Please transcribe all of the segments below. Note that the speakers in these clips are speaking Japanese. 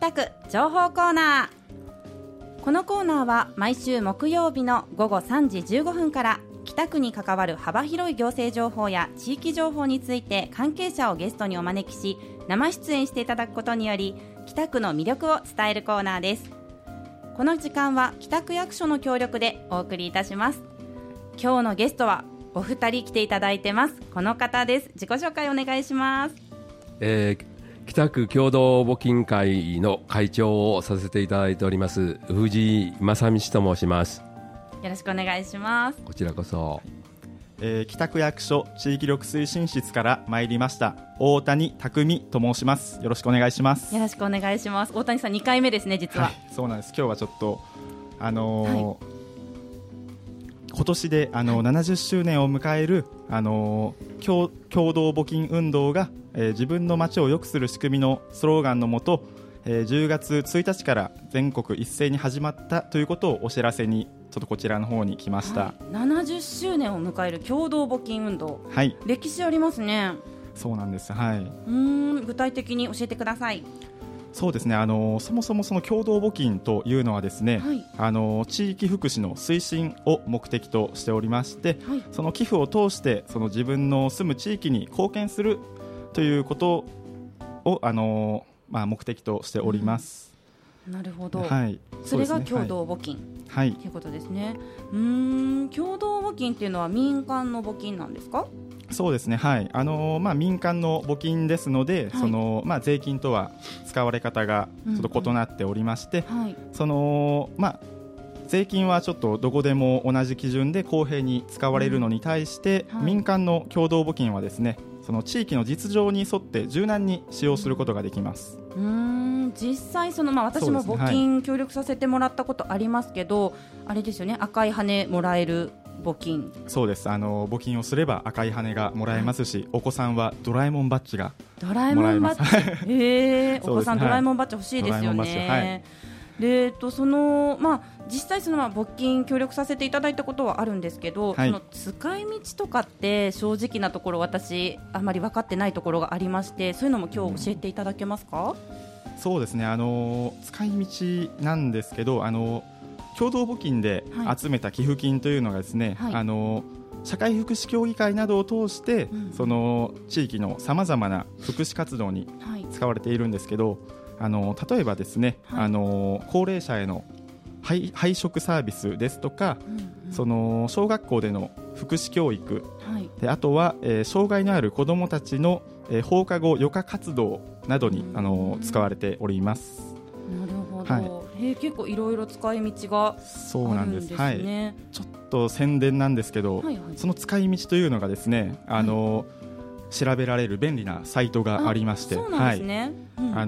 北区情報コーナー。このコーナーは毎週木曜日の午後3時15分から北区に関わる幅広い行政情報や地域情報について関係者をゲストにお招きし、生出演していただくことにより北区の魅力を伝えるコーナーです。この時間は北区役所の協力でお送りいたします。今日のゲストはお二人来ていただいてます。この方です。自己紹介お願いします。 北区共同募金会の会長をさせていただいております藤井正道と申します。 よろしくお願いします。 こちらこそ。 北区役所地域力推進室から参りました大谷匠と申します。よろしくお願いします。 よろしくお願いします。大谷さん2回目ですね、実は。 はい、そうなんです。今日はちょっと今年で70周年を迎える共同募金運動が、自分の街を良くする仕組みのスローガンのもと、10月1日から全国一斉に始まったということをお知らせにちょっとこちらの方に来ました。 はい、70周年を迎える共同募金運動、 はい、 歴史ありますね。 そうなんです。はい、 具体的に教えてください。 そうですね、そもそもその共同募金というのはですね、はい、地域福祉の推進を目的としておりまして、はい、その寄付を通してその自分の住む地域に貢献するということを目的としております。 なるほど、 はい、 それが共同募金、はい、ということですね。共同募金っていうのは民間の募金なんですか？ そうですね、はい、民間の募金ですので、はい、税金とは使われ方がちょっと異なっておりまして、はい、税金はちょっとどこでも同じ基準で公平に使われるのに対して、はい、民間の共同募金はですね、その地域の実情に沿って柔軟に使用することができます。 実際私も募金協力させてもらったことありますけど、あれですよね、赤い羽もらえる募金。 そうです。募金をすれば赤い羽がもらえますし、はい、お子さんはドラえもんバッジがもらえます。ドラえもんバッジお子さん、ドラえもんバッジ欲しいですよね。はい、で実際募金協力させていただいたことはあるんですけど、はい、その使い道とかって正直なところ私あまり分かってないところがありまして、そういうのも今日教えていただけますか？そうですね、使い道なんですけど、共同募金で集めた寄付金というのがですね、はい、社会福祉協議会などを通して、その地域のさまざまな福祉活動に使われているんですけど、例えばですね、はい、高齢者への配食サービスですとか、その小学校での福祉教育、はい、であとは、障害のある子どもたちの、放課後余暇活動などに使われております。 なるほど、はい、結構いろいろ使い道があるんですね。はい、 ちょっと宣伝なんですけど、はいはい、その使い道というのがですね、調べられる便利なサイトがありまして、 そうなんですね。 はい、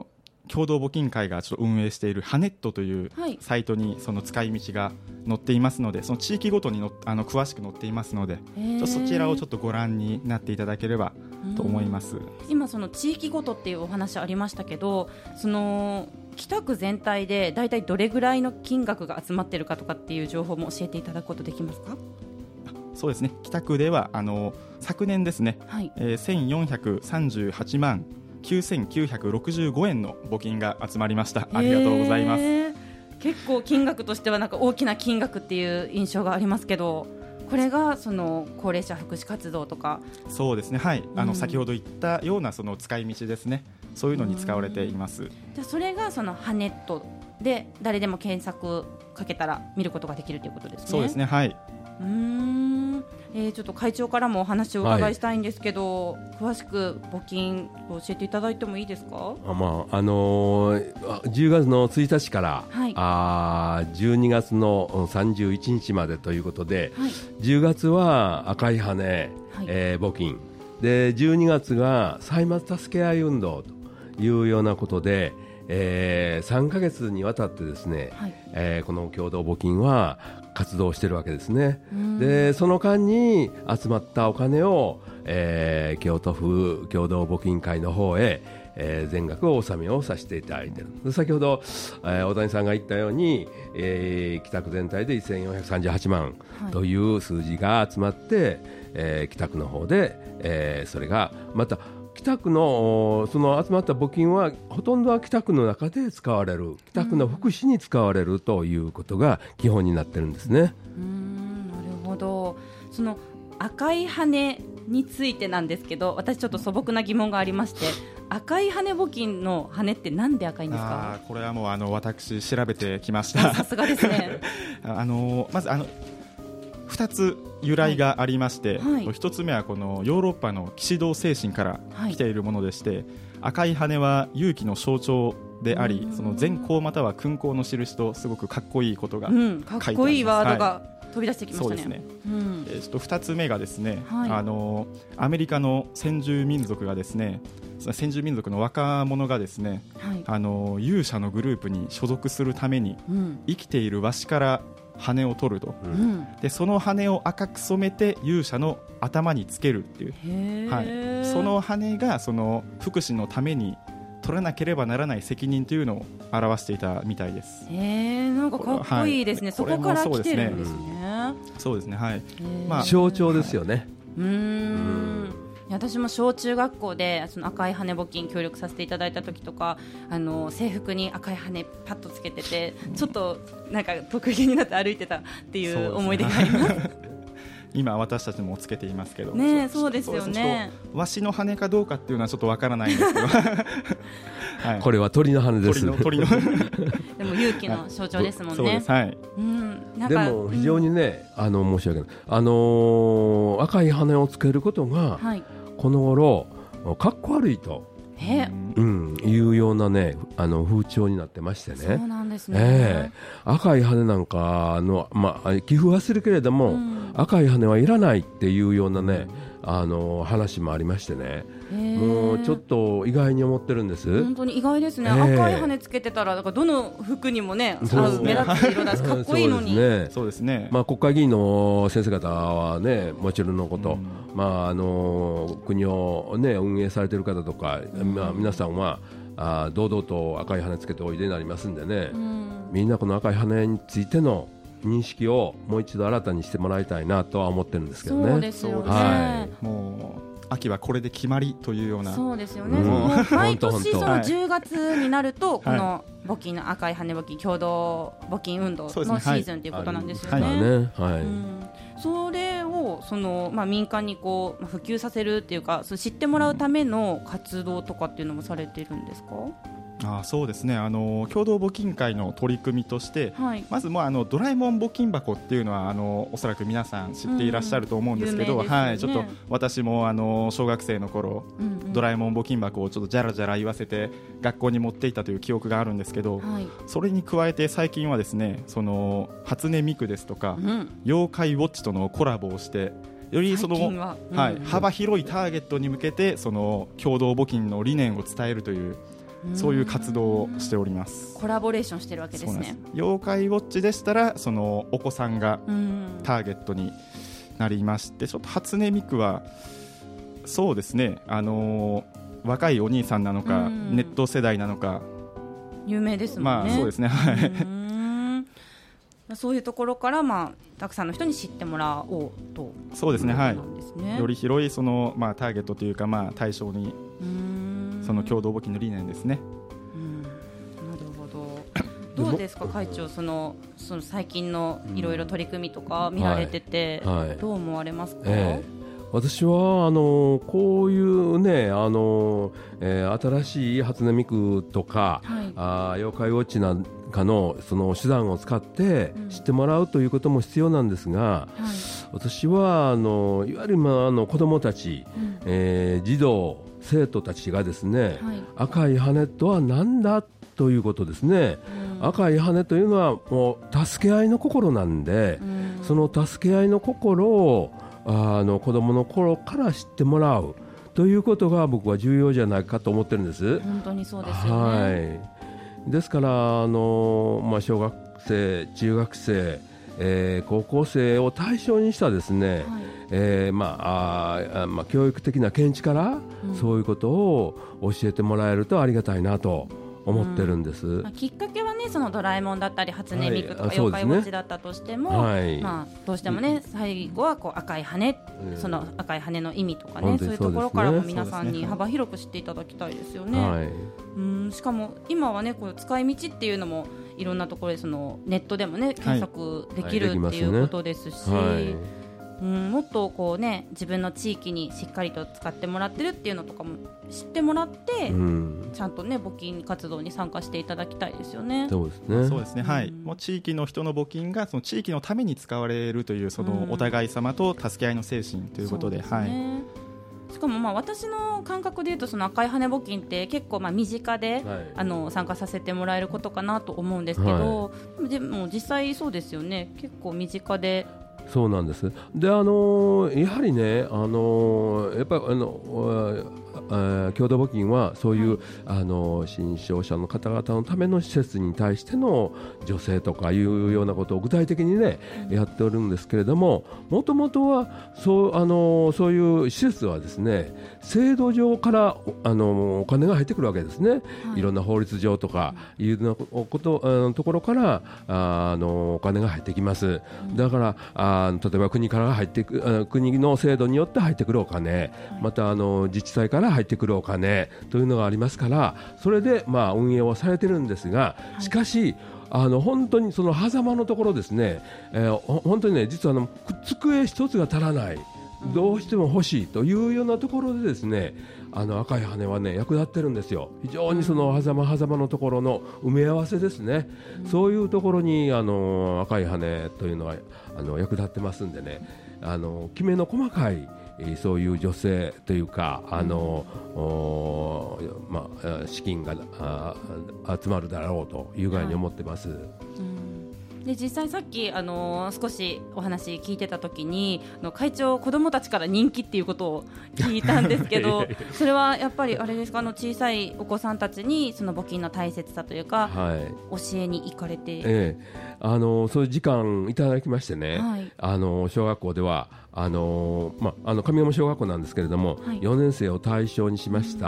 共同募金会がちょっと運営しているハネットというサイトにその使い道が載っていますので、その地域ごとに詳しく載っていますので、そちらをちょっとご覧になっていただければと思います。 今その地域ごとっていうお話ありましたけど、その北区全体でだいたいどれぐらいの金額が集まっているかとかっていう情報も教えていただくことできますか？ そうですね、北区では昨年ですね、はい、1438万9965円の募金が集まりました。ありがとうございます。 結構金額としては大きな金額っていう印象がありますけど、これがその高齢者福祉活動とか。 そうですね、はい、先ほど言ったようなその使い道ですね、そういうのに使われています。 じゃあそれがそのハネットで誰でも検索かけたら見ることができるということですね。 そうですね、はい。 ちょっと会長からもお話をお伺いしたいんですけど、はい、詳しく募金教えていただいてもいいですか ？10月の1日から、はい、12月の31日までということで、はい、10月は赤い羽、はい、募金で、12月が歳末助け合い運動というようなことで、3ヶ月にわたってですね、はい、この共同募金は活動しているわけですね。でその間に集まったお金を、京都府共同募金会の方へ、全額を納めをさせていただいている。先ほど、大谷さんが言ったように、北区全体で1438万という数字が集まって、北区の方で、それがまた北区のその集まった募金はほとんどは北区の中で使われる、北区の福祉に使われるということが基本になってるんですね。 なるほど。その赤い羽についてなんですけど、私ちょっと素朴な疑問がありまして、赤い羽募金の羽ってなんで赤いんですか？ これはもう私調べてきました。 さすがですね。 まず2つ由来がありまして、1つ目はこのヨーロッパの騎士道精神から来ているものでして、赤い羽は勇気の象徴であり、その善行または勲功の印とすごくかっこいいことが書いてあります。 かっこいいワードが飛び出してきましたね。 そうですね。ちょっと2つ目がですね、アメリカの先住民族がですね、先住民族の若者がですね、勇者のグループに所属するために、生きているワシから羽を取ると、でその羽を赤く染めて勇者の頭につけるっていう、その羽がその福祉のために取らなければならない責任というのを表していたみたいです。 なんかかっこいいですね。そこから来てるんですね。 そうですね、はい。 象徴ですよね。 私も小中学校でその赤い羽募金協力させていただいた時とか、制服に赤い羽パッとつけてて、ちょっとなんか得意になって歩いてたっていう思い出があります。 今私たちもつけていますけど、 そうですよね。 ワシの羽かどうかっていうのはちょっとわからないんですけど、 これは鳥の羽です。 鳥のでも勇気の象徴ですもんね。 そうです、はい。 でも非常にね、申し訳ない、赤い羽をつけることが、この頃かっこ悪いというようなね、風潮になってましてね。 そうなんですね。 赤い羽なんかの、寄付はするけれども、赤い羽はいらないっていうようなね、話もありましてね、もうちょっと意外に思ってるんです。 本当に意外ですね。赤い羽つけてたら、だからどの服にもね、合う目立つ色だしかっこいいのに。 そうですね。 国会議員の先生方はね、もちろんのこと、国をね運営されている方とか、皆さんは堂々と赤い羽つけておいでになりますんでね、みんなこの赤い羽についての認識をもう一度新たにしてもらいたいなとは思ってるんですけどね。 そうですよね。 もう秋はこれで決まりというような。 そうですよね。毎年その10月になると、この募金の赤い羽募金共同募金運動のシーズンということなんですよね。それを民間にこう普及させるっていうか、知ってもらうための活動とかっていうのもされているんですか？ そうですね、共同募金会の取り組みとして、まずドラえもん募金箱っていうのはおそらく皆さん知っていらっしゃると思うんですけど、ちょっと私も小学生の頃、ドラえもん募金箱をちょっとジャラジャラ言わせて学校に持っていたという記憶があるんですけど、それに加えて最近はですね、その初音ミクですとか、妖怪ウォッチとのコラボをして、よりその、幅広いターゲットに向けてその共同募金の理念を伝えるという、そういう活動をしております。 コラボレーションしてるわけですね。 妖怪ウォッチでしたらそのお子さんがターゲットになりまして、ちょっと初音ミクはそうですね、若いお兄さんなのか、ネット世代なのか有名ですもんね。 そうですね、 そういうところから、たくさんの人に知ってもらおうと。 そうですね、より広いその、ターゲットというか、対象にその共同募金の理念ですね。 なるほど。どうですか会長、その最近のいろいろ取り組みとか見られてて、どう思われますか？ 私はこういうね、新しい初音ミクとか、妖怪ウォッチなんかのその手段を使って知ってもらうということも必要なんですが、私はいわゆる子どもたち、児童生徒たちがですね、赤い羽とは何だということですね。赤い羽というのはもう助け合いの心なんで、その助け合いの心を子どもの頃から知ってもらうということが僕は重要じゃないかと思ってるんです。 本当にそうですよね。 ですから小学生、中学生、高校生を対象にしたですね、教育的な見地からそういうことを教えてもらえるとありがたいなと思ってるんです。 きっかけはね、そのドラえもんだったり初音ミクとか妖怪ウォッチだったとしても、どうしてもね、最後はこう赤い羽、その赤い羽の意味とかね、そういうところからも皆さんに幅広く知っていただきたいですよね。しかも今はね、こう使い道っていうのもいろんなところでそのネットでもね検索できるっていうことですし、もっとこうね、自分の地域にしっかりと使ってもらってるっていうのとかも知ってもらって、ちゃんとね募金活動に参加していただきたいですよね。 そうですね、はい。もう地域の人の募金がその地域のために使われるという、そのお互い様と助け合いの精神ということで、 しかも私の感覚でいうと、その赤い羽募金って結構身近で、参加させてもらえることかなと思うんですけど、でも実際そうですよね、結構身近で。 そうなんです。で、やはりね、やっぱり共同募金はそういう、新商者の方々のための施設に対しての助成とかいうようなことを具体的にね、やっておるんですけれども、もともとはそういう施設はですね、制度上からお金が入ってくるわけですね。いろんな法律上とかいうところからお金が入ってきます。だから例えば国から入って国の制度によって入ってくるお金、また自治体から入ってくるお金というのがありますから、それで運営をされてるんですが、しかし本当にその狭間のところですね、本当にね、実は机一つが足らない、どうしても欲しいというようなところでですね、赤い羽はね役立ってるんですよ。非常にその狭間のところの埋め合わせですね、そういうところに赤い羽というのは役立ってますんでね、きめの細かいそういう助成というか資金が集まるだろうという具合に思ってます。 で実際さっき、少しお話聞いてた時に会長、子どもたちから人気っていうことを聞いたんですけどそれはやっぱりあれですか、小さいお子さんたちにその募金の大切さというか、教えに行かれて、 そういう時間いただきましてね、小学校では上山小学校なんですけれども、4年生を対象にしました、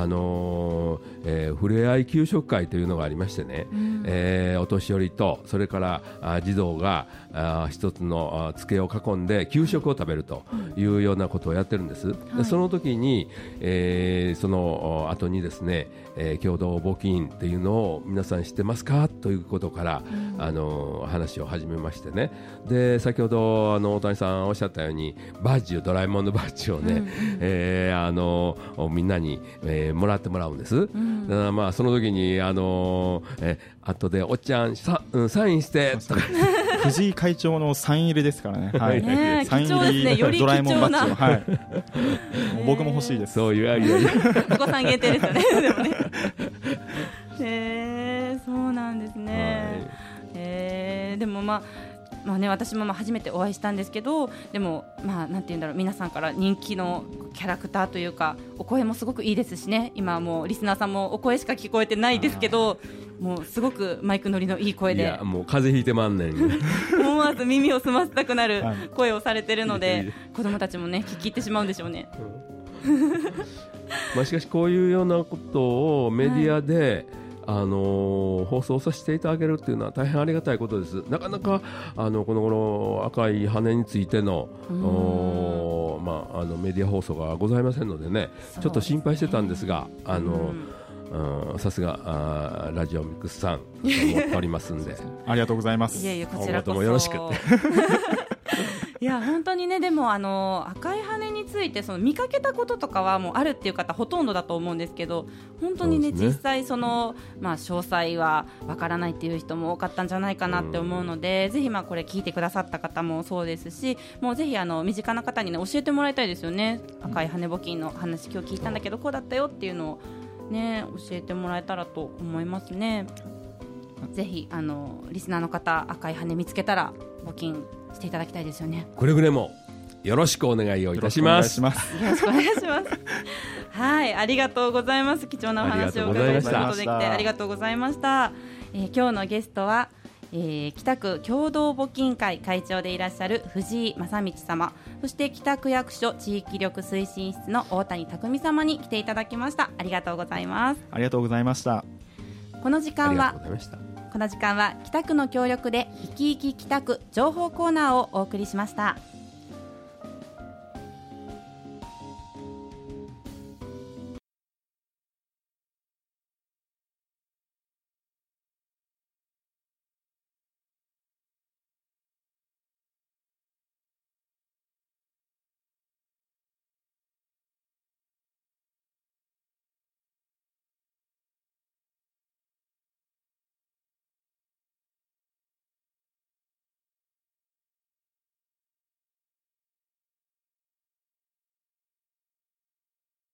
ふれあい給食会というのがありましてね、お年寄りとそれから児童が一つの机を囲んで給食を食べるというようなことをやってるんです。でその時に、その後にですね、共同募金というのを皆さん知ってますかということから、話を始めましてね。で先ほど大谷さんおっしゃったようにバッジを、ドラえもんのバッジをね、みんなに、もらってもらうんです。だからその時に後でおっちゃんサインしてとか藤井会長のサイン入りですからね、 サイン入りドラえもんバッジを、僕も欲しいです。 そういうお子さん限定ですよねでもねそうなんですね。でも私も初めてお会いしたんですけど、でもなんて言うんだろう、皆さんから人気のキャラクターというか、お声もすごくいいですしね。今もうリスナーさんもお声しか聞こえてないですけど、もうすごくマイク乗りのいい声で、 もう風邪ひいてまんねん思わず耳を澄ませたくなる声をされてるので、子供たちもね聞き入ってしまうんでしょうね。 しかしこういうようなことをメディアで、放送させていただけるというのは大変ありがたいことです。なかなかこの頃赤い羽についてのメディア放送がございませんのでね、ちょっと心配してたんですが、さすがラジオミックスさんと思っておりますんでありがとうございます。 いやいや、こちらこそもよろしくいや本当にね、でも赤い羽について見かけたこととかはもうあるっていう方ほとんどだと思うんですけど、本当にね実際詳細はわからないっていう人も多かったんじゃないかなって思うので、ぜひこれ聞いてくださった方もそうですし、もうぜひ身近な方にね教えてもらいたいですよね。赤い羽募金の話今日聞いたんだけどこうだったよっていうのをね教えてもらえたらと思いますね。ぜひリスナーの方、赤い羽見つけたら募金していただきたいですよね。 くれぐれもよろしくお願いをいたします。 よろしくお願いしますはい、ありがとうございます。貴重なお話を伺うことができてありがとうございました。今日のゲストは、北区共同募金会会長でいらっしゃる藤井正道様、そして北区役所地域力推進室の大谷匠様に来ていただきました。ありがとうございます。 ありがとうございました。 この時間は北区の協力で生き生き北区情報コーナーをお送りしました。